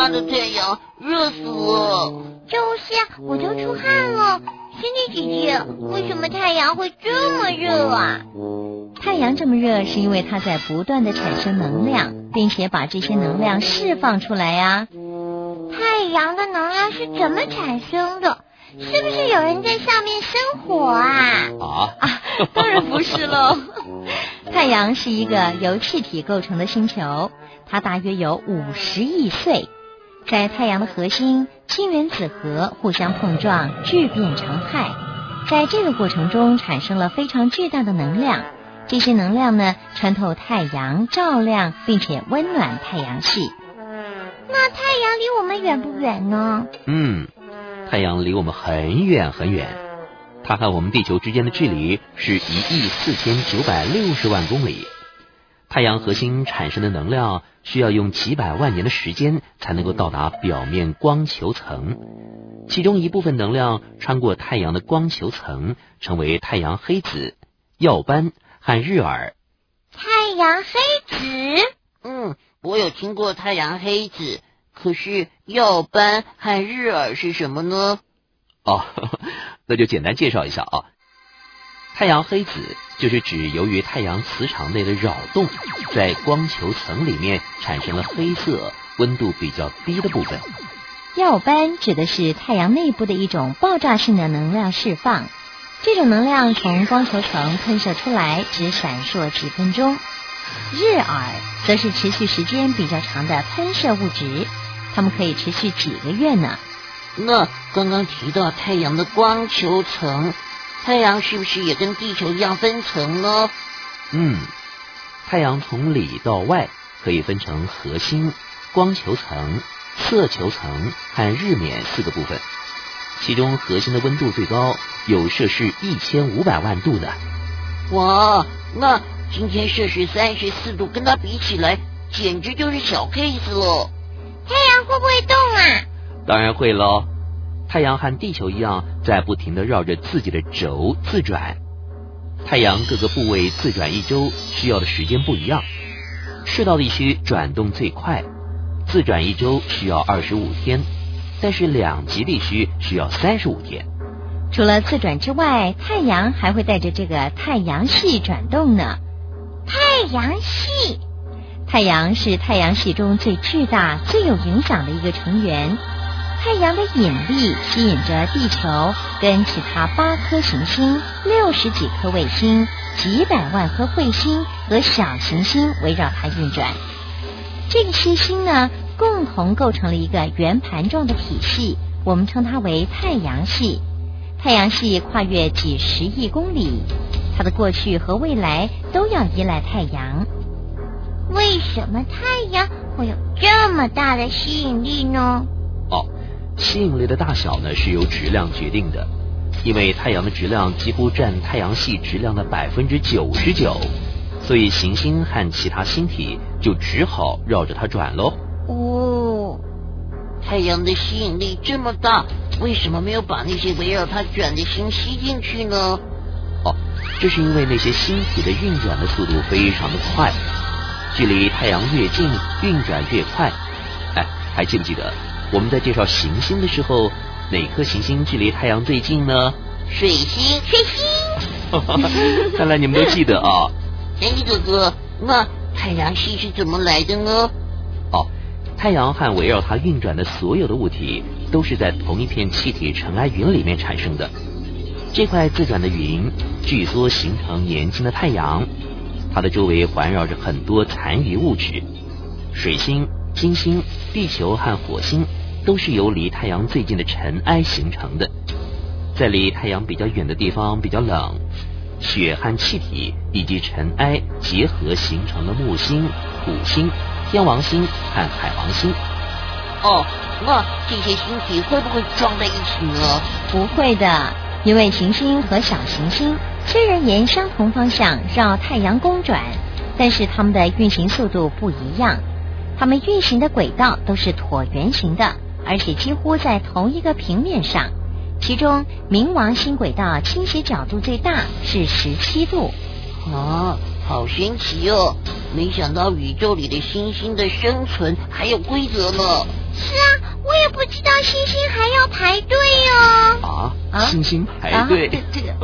大的太阳，热死了。 就是啊，我都出汗了。仙女姐姐，为什么太阳会这么热啊？ 太阳这么热，是因为它在不断的产生能量，并且把这些能量释放出来啊。 太阳的能量是怎么产生的？是不是有人在上面生火啊？ 当然不是喽。太阳是一个由气体构成的星球，它大约有50亿岁。在太阳的核心，氢原子核互相碰撞，聚变成氦。在这个过程中产生了非常巨大的能量，这些能量呢，穿透太阳，照亮并且温暖太阳系。 那太阳离我们远不远呢？ 太阳离我们很远很远，它和我们地球之间的距离是14960万公里。太阳核心产生的能量需要用几百万年的时间才能够到达表面光球层，其中一部分能量穿过太阳的光球层，成为太阳黑子、耀斑和日珥。 太阳黑子？ 我有听过太阳黑子，可是耀斑和日珥是什么呢？ 那就简单介绍一下啊。太阳黑子就是指由于太阳磁场内的扰动，在光球层里面产生了黑色、温度比较低的部分。 耀斑指的是太阳内部的一种爆炸性的能量释放，这种能量从光球层喷射出来，只闪烁几分钟。日珥则是持续时间比较长的喷射物质，它们可以持续几个月呢。 那刚刚提到太阳的光球层，太阳是不是也跟地球一样分层呢？ 太阳从里到外可以分成核心、光球层、色球层和日冕4个部分，其中核心的温度最高，有摄氏1500万度的。 哇，那今天摄氏34度，跟它比起来简直就是小 case 了。 太阳会不会动啊？ 当然会咯，太阳和地球一样，在不停地绕着自己的轴自转。太阳各个部位自转一周需要的时间不一样，赤道地区转动最快，自转一周需要25天，但是两极地区需要35天。 除了自转之外，太阳还会带着这个太阳系转动呢。 太阳系？ 太阳是太阳系中最巨大、最有影响的一个成员。太阳的引力吸引着地球跟其他8颗行星、60几颗卫星、几百万颗彗星和小行星围绕它运转。这些星呢，共同构成了一个圆盘状的体系，我们称它为太阳系。太阳系跨越几十亿公里，它的过去和未来都要依赖太阳。 为什么太阳会有这么大的吸引力呢？ 吸引力的大小呢，是由质量决定的，因为太阳的质量几乎占太阳系质量的99%，所以行星和其他星体就只好绕着它转咯。 太阳的吸引力这么大，为什么没有把那些围绕它转的星吸进去呢？ 这是因为那些星体的运转的速度非常的快，距离太阳越近，运转越快。还记不记得我们在介绍行星的时候，哪颗行星距离太阳最近呢？ 水星。 看来你们都记得啊。 仙女哥哥，那太阳系是怎么来的呢？ 太阳和围绕它运转的所有的物体都是在同一片气体尘埃云里面产生的。这块自转的云聚缩形成年轻的太阳，它的周围环绕着很多残余物质。水星、金星、地球和火星都是由离太阳最近的尘埃形成的。在离太阳比较远的地方比较冷，雪和气体以及尘埃结合形成了木星、土星、天王星和海王星。 那这些星体会不会撞在一起呢？ 不会的，因为行星和小行星虽然沿相同方向绕太阳公转，但是它们的运行速度不一样。它们运行的轨道都是椭圆形的，而且几乎在同一个平面上。其中冥王星轨道倾斜角度最大，是17度。 好神奇哦！没想到宇宙里的星星的生存还有规则呢。 是啊，我也不知道星星还要排队哦。星星排队？ 这个。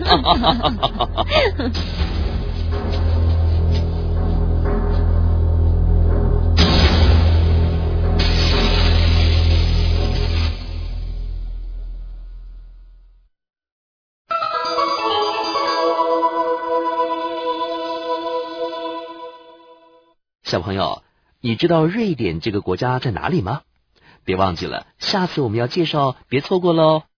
小朋友，你知道瑞典这个国家在哪里吗？别忘记了，下次我们要介绍，别错过喽。